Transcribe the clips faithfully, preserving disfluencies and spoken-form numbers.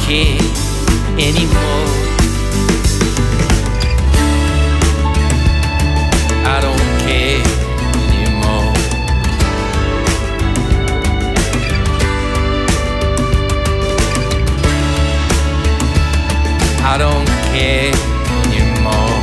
care anymore. I don't care anymore. I don't care anymore.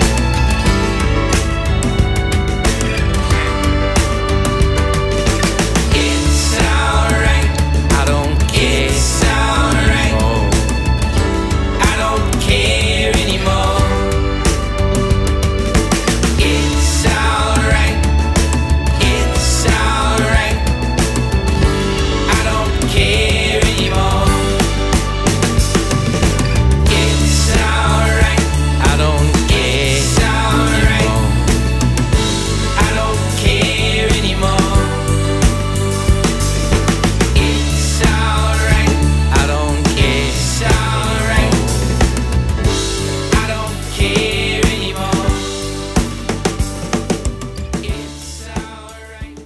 It's alright. I don't care. It's alright. Anymore. I don't care anymore. It's alright. It's alright. I don't care anymore. It's alright. I don't care. It's alright. I don't care anymore. It's alright. I don't care. It's alright. I don't care anymore. It's alright.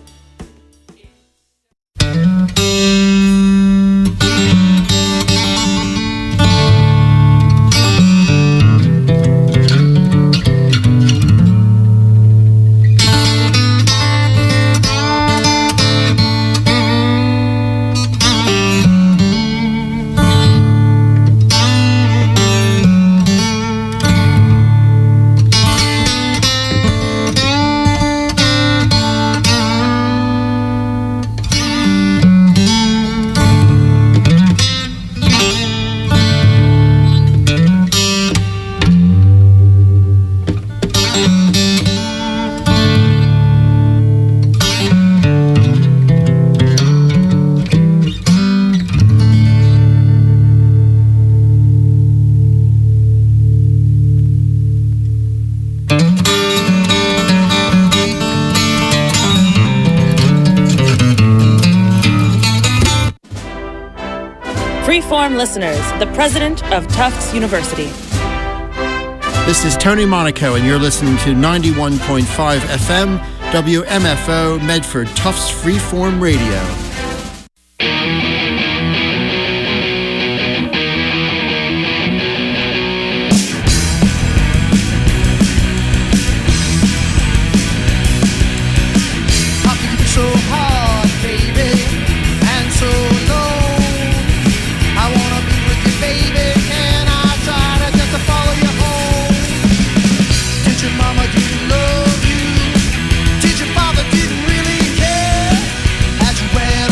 Freeform listeners, the president of Tufts University. This is Tony Monaco, and you're listening to ninety-one point five F M, W M F O, Medford, Tufts Freeform Radio. How can you be so hard, baby, and so alone? I wanna be with you, baby. Can I try to just to follow you home? Did your mama didn't love you? Did your father didn't really care? As you ran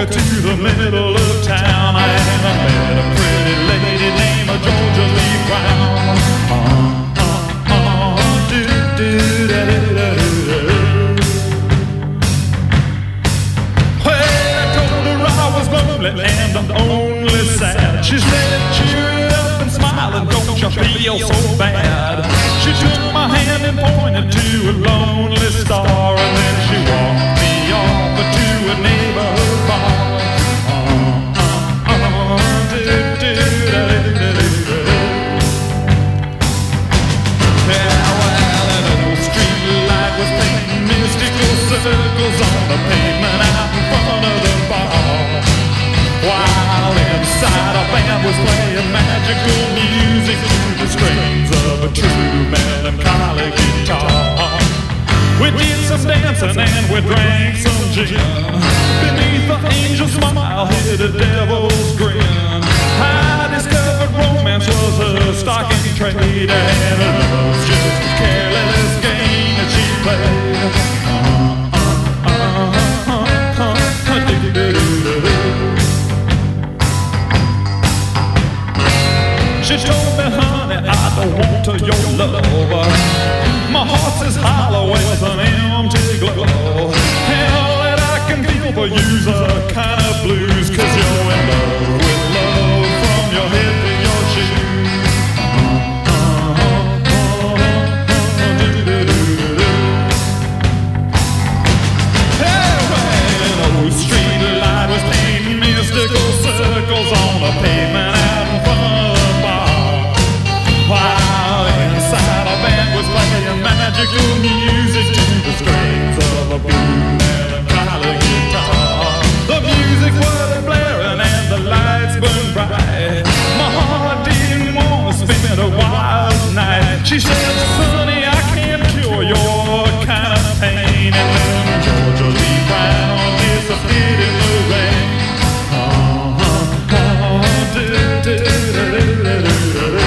her to the middle of town, and I met a pretty lady named Georgia Lee Brown. Uh, uh, uh, do, do, da, da, da, da, da. Well, I told her I was lonely and I'm only sad. She said, cheer up and smile and don't you feel so bad. She took my hand and pointed to a lonely star, and then she walked me off to a neighborhood bar. Uh, uh, uh, do, do, da, da, da, da, da. Yeah, well, an old street light was painting mystical circles on the pavement out in front of the bar, while inside a band was playing magical music to the strings of a true melancholy guitar. We did some dancing and we drank some gin. Beneath the angel smile hid a devil's grin. I discovered romance was a stock in trade, and love was just a careless game that she played. Uh, uh, uh, uh, uh, uh, do, do, do, do. She told me, honey, I don't want to your love. My heart's as hollow as an empty glove. Hell that I can feel for you's a kind of blues, 'cause you're in love with love from your head to your shoes. Uh, uh, uh, uh, uh, do, do, do, do, do. Hey, well, an old street light was painting mystical circles on the pavement out in front of the bar, while inside a band was playing magical music to the strings of a blue melancholy guitar. The music was blaring and the lights burned bright. My heart didn't want to spend a wild night. She said, sonny, I can't cure your kind of pain. And then Georgia Lee Brown disappeared in the rain. Uh, uh, uh, do, do, do, do, do, do, do.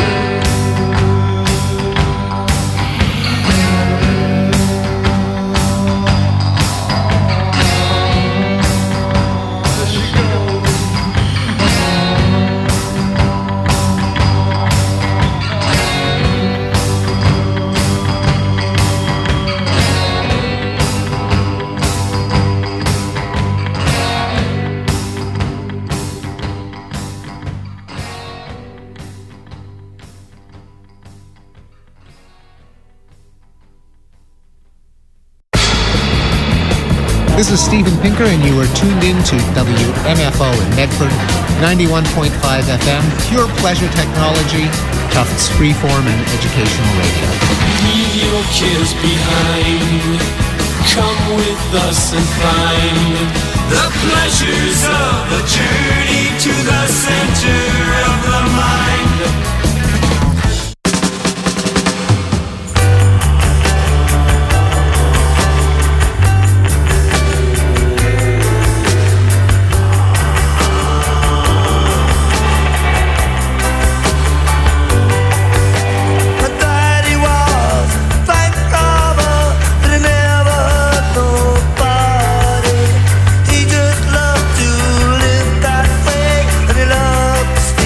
This is Steven Pinker, and you are tuned in to W M F O in Medford, ninety-one point five F M, pure pleasure technology, Tufts freeform and educational radio. Leave your cares behind. Come with us and find the pleasures of a journey to the center of the mind. He just loved to live that way, and he loved to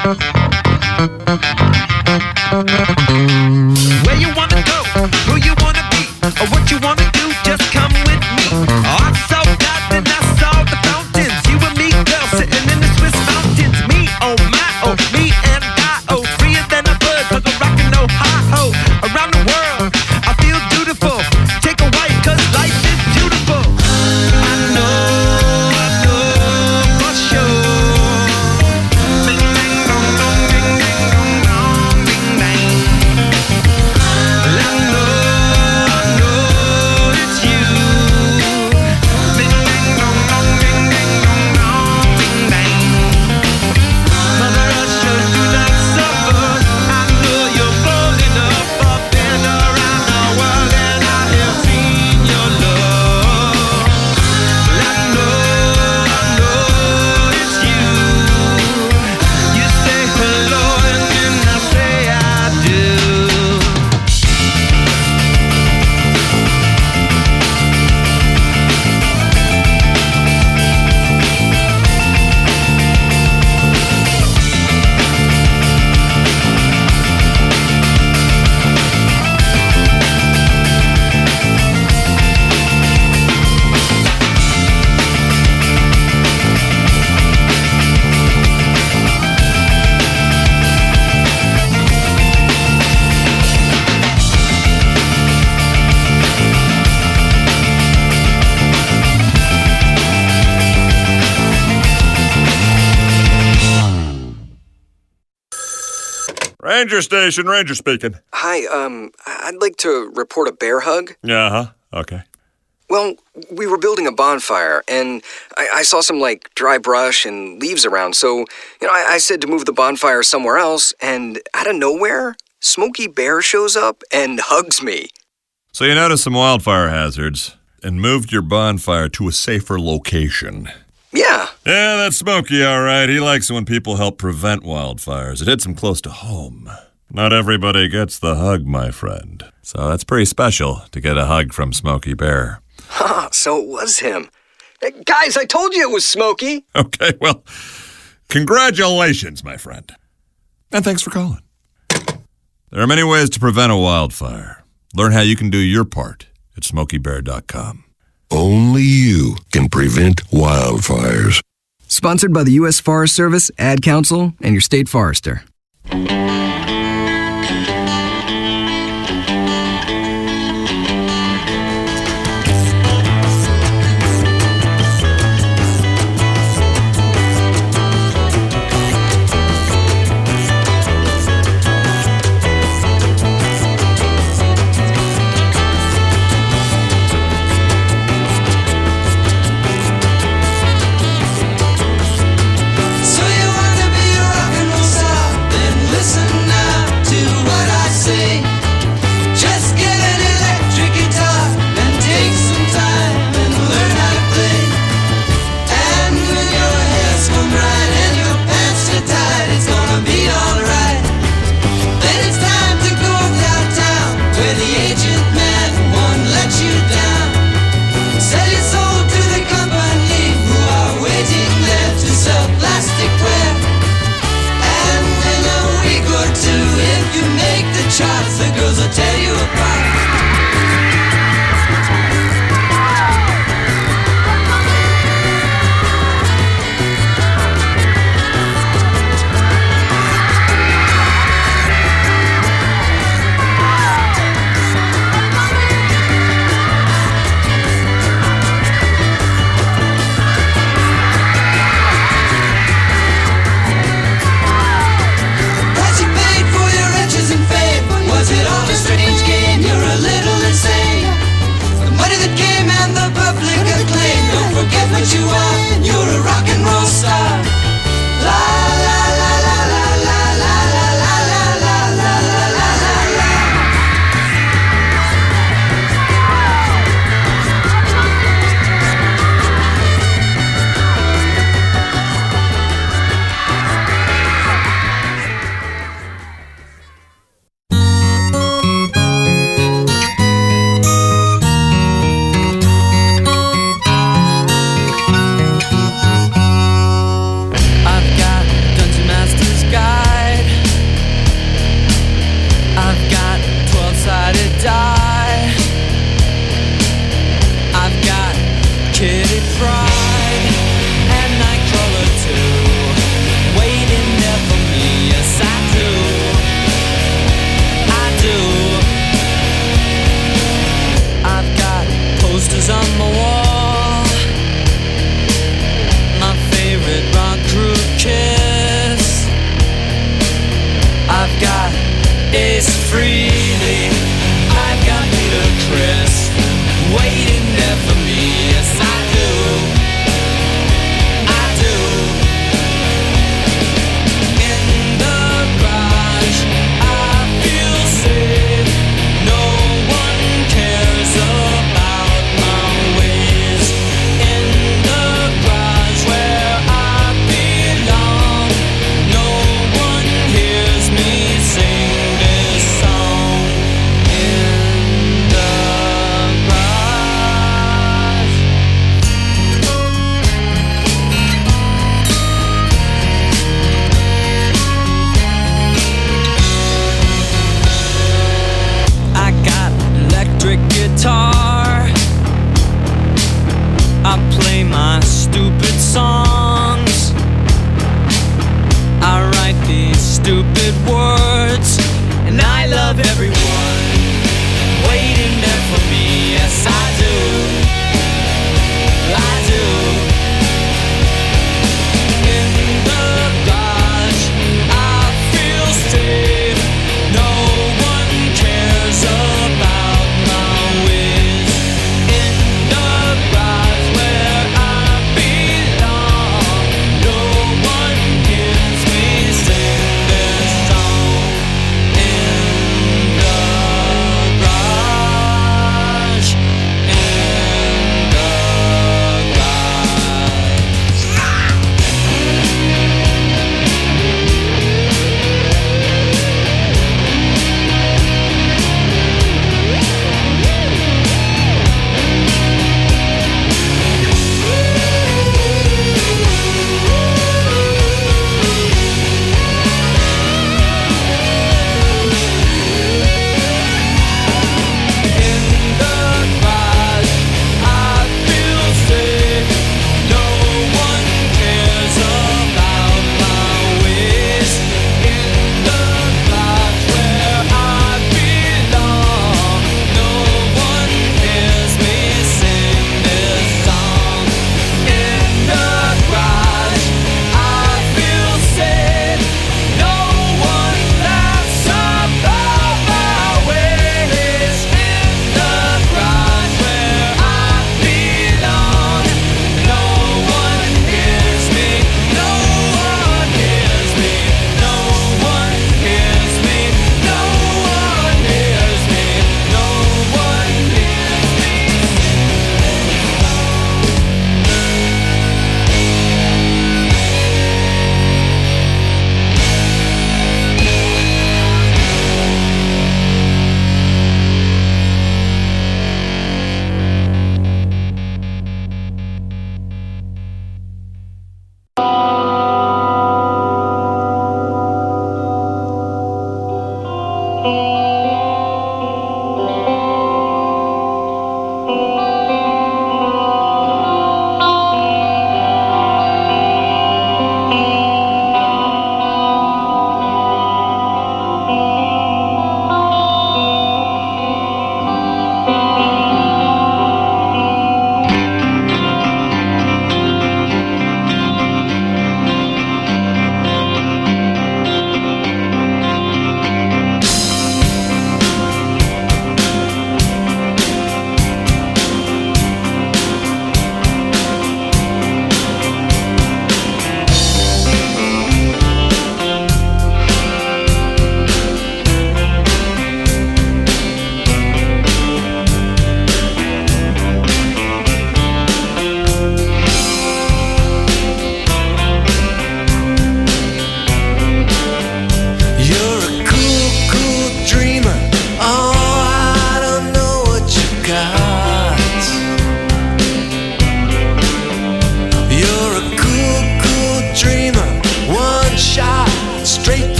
Where you wanna go, who you wanna be, or what you wanna do, just come with me. Oh, I saw God, then I saw the fountains. You and me, girl, sitting in the Swiss mountains. Me, oh my, oh, me and I, oh, freer than a bird, cause I'm rockin' no hi-ho. Around the world, I feel dutiful. Take a wife, cause life is beautiful. I know, I know for sure. Bing, bang, dong, dong, ding, ding, dong, dong, ding, bang. I know, I know it's you. Bing, bang, dong, dong, ding, ding, dong, dong, ding, bang. Mother Russia, do not suffer. I know you're floating up, up and around the world, and I have seen your love. I know, I know it's you. You say hello, and then I say I do. Ranger station, Ranger speaking. Hi, um, I'd like to report a bear hug. Uh-huh, okay. Well, we were building a bonfire, and I, I saw some, like, dry brush and leaves around, so, you know, I, I said to move the bonfire somewhere else, and out of nowhere, Smokey Bear shows up and hugs me. So you noticed some wildfire hazards and moved your bonfire to a safer location. Yeah. Yeah, that's Smokey, all right. He likes it when people help prevent wildfires. It hits him close to home. Not everybody gets the hug, my friend. So that's pretty special to get a hug from Smokey Bear. Ha, so it was him. Hey, guys, I told you it was Smokey. Okay, well, congratulations, my friend. And thanks for calling. There are many ways to prevent a wildfire. Learn how you can do your part at smokey bear dot com. Only you can prevent wildfires. Sponsored by the U S Forest Service, Ad Council, and your state forester. So you wanna be a rock and roll star? Then listen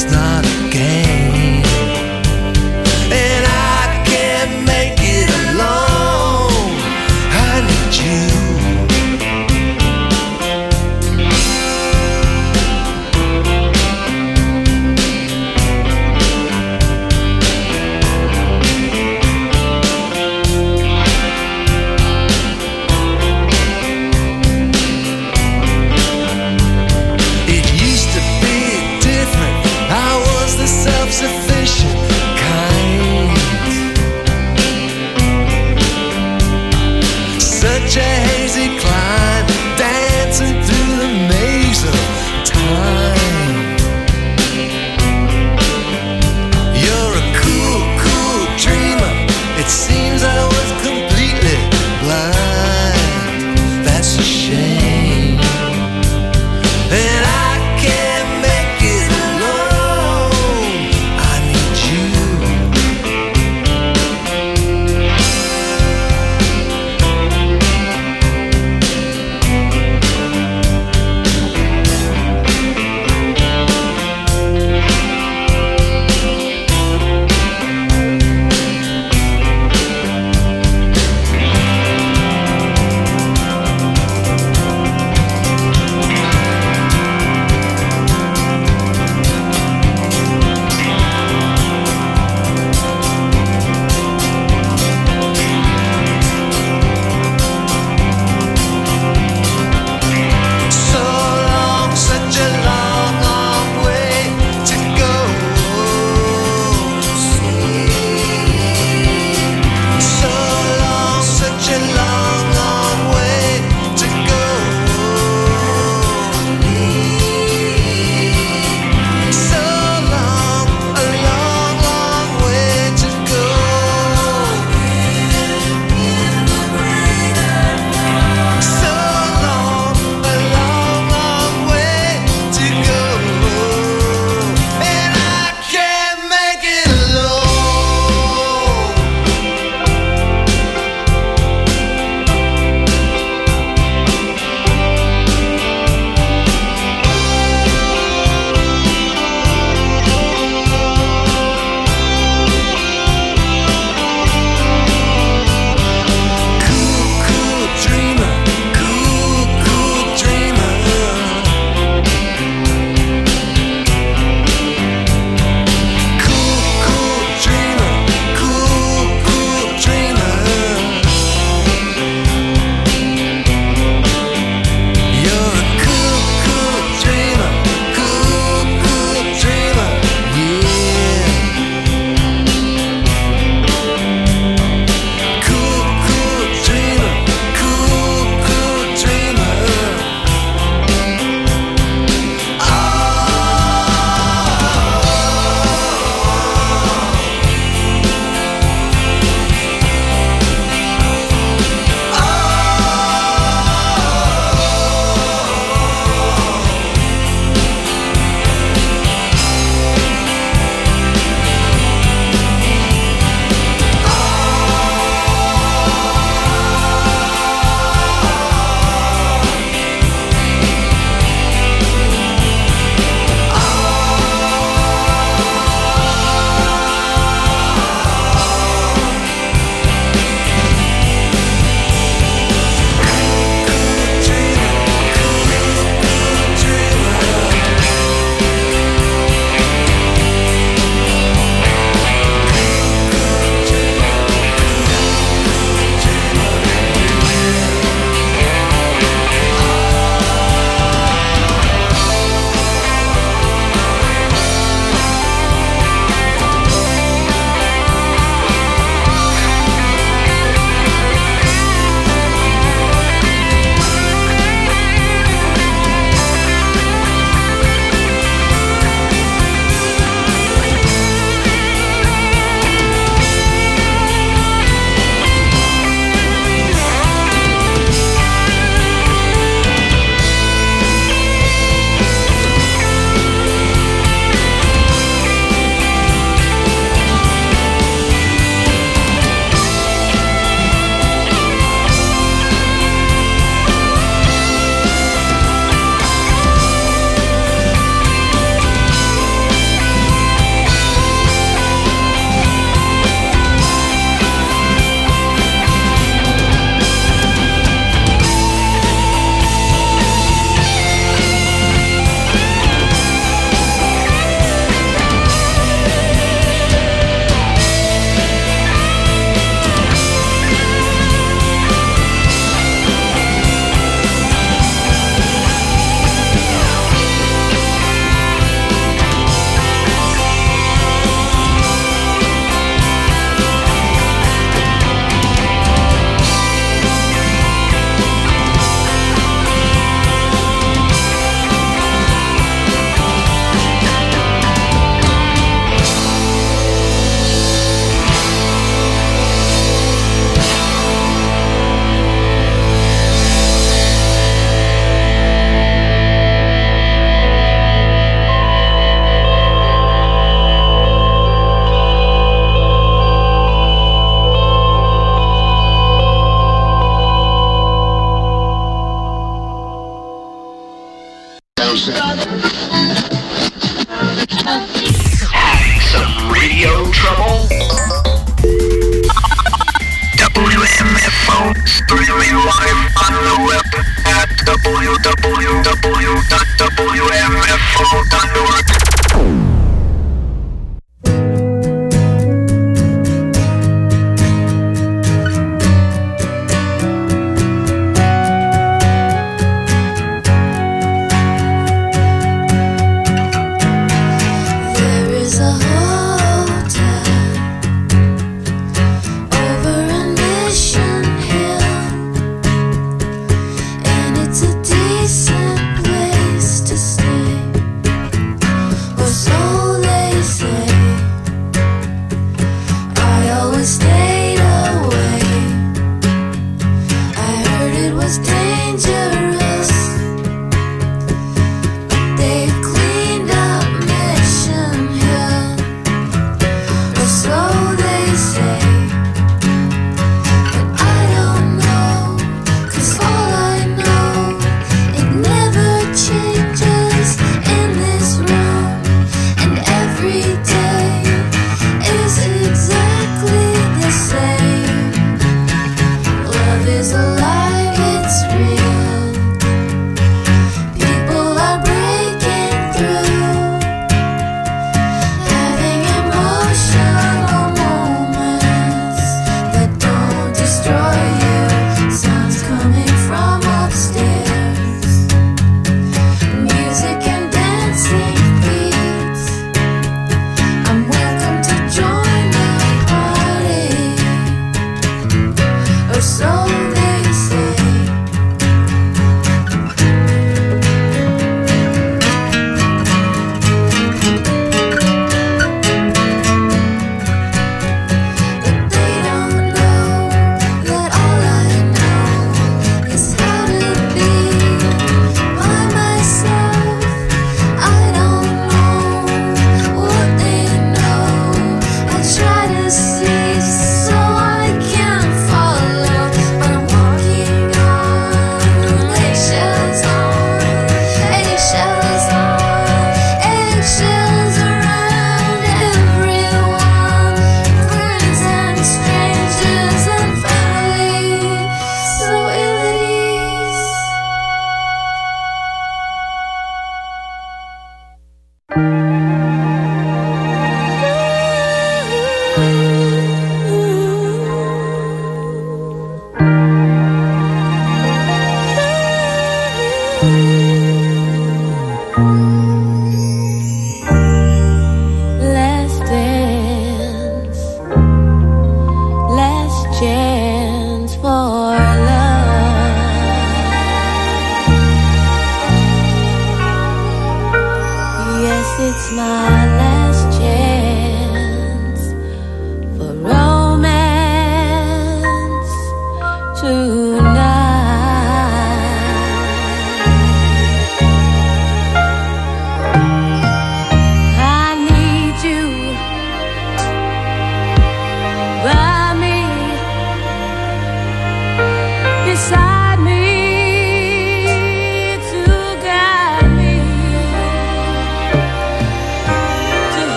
it's not a game, and I can't make it alone. I need you. It used to be different. I me live on the web at w w w dot w m f o dot org.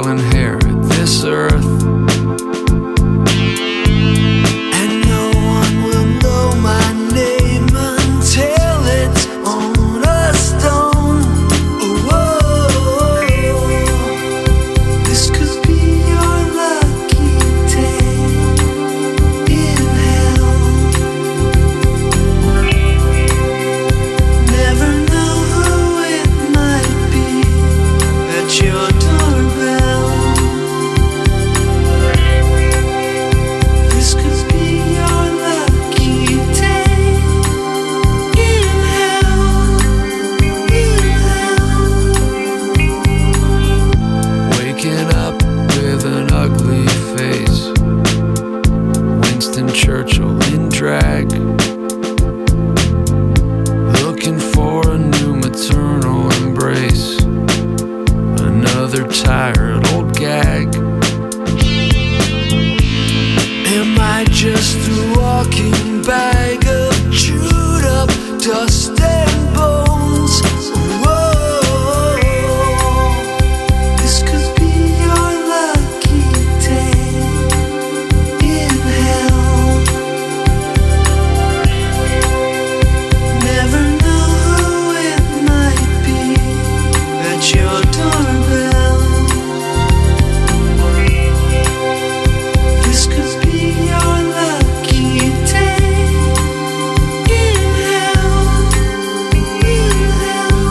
I'll inherit this earth. And no one will know my name until it's on a stone. Whoa, this could be your lucky day in hell. Never know who it might be at your doorbell. This could be your lucky day in hell, in hell. Waking up with an ugly face, Winston Churchill in drag, looking for a new maternal embrace, another tired old gag. Am I just a walking bag of chewed up dust and bones? Whoa, this could be your lucky day in hell. Never know who it might be at your doorbell. This could be your lucky day in hell, in hell.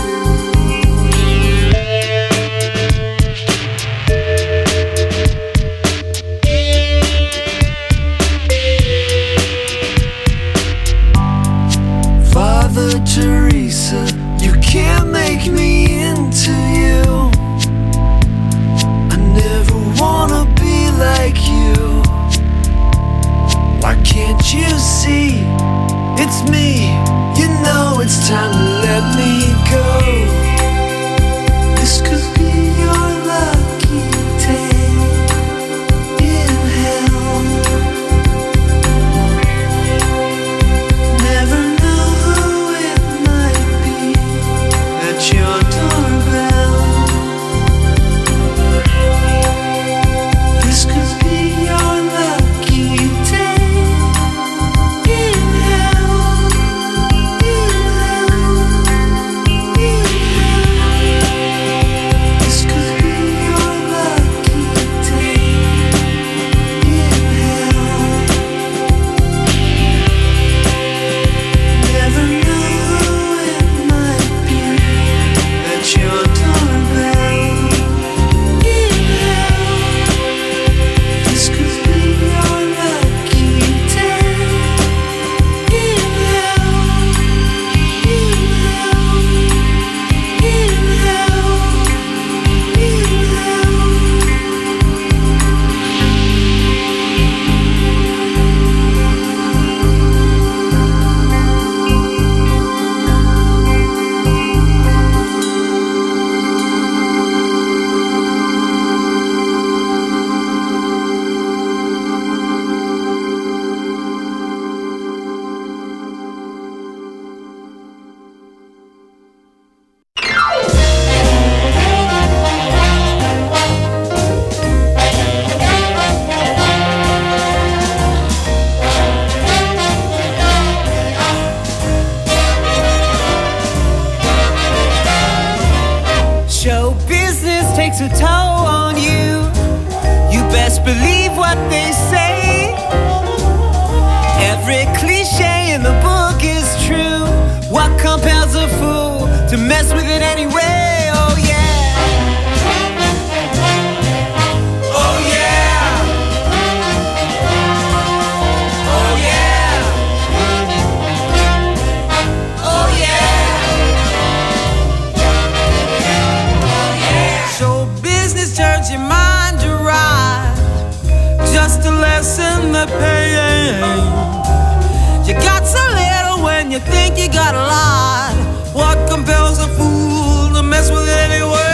Father Teresa, you can't make me into you. I never wanna be like you. Why can't you see? It's me. You know it's time to let me go. This could be your lucky day in hell. Never know who it might be at your doorbell. This could be your lucky day in hell, in hell, in hell. This could be your lucky day in hell. Never know who it might be at your doorbell in hell. This could be your lucky day in hell, in hell, in hell, in Show business takes a toll on you. You best believe what they say. Every cliche in the book is true. What compels a fool to mess with it anyway? Oh yeah. Oh yeah. Oh yeah. Oh yeah. Show business turns your mind to ride, just to lessen the pain. You got so little when you think you got a lot. What compels a fool to mess with it anyway?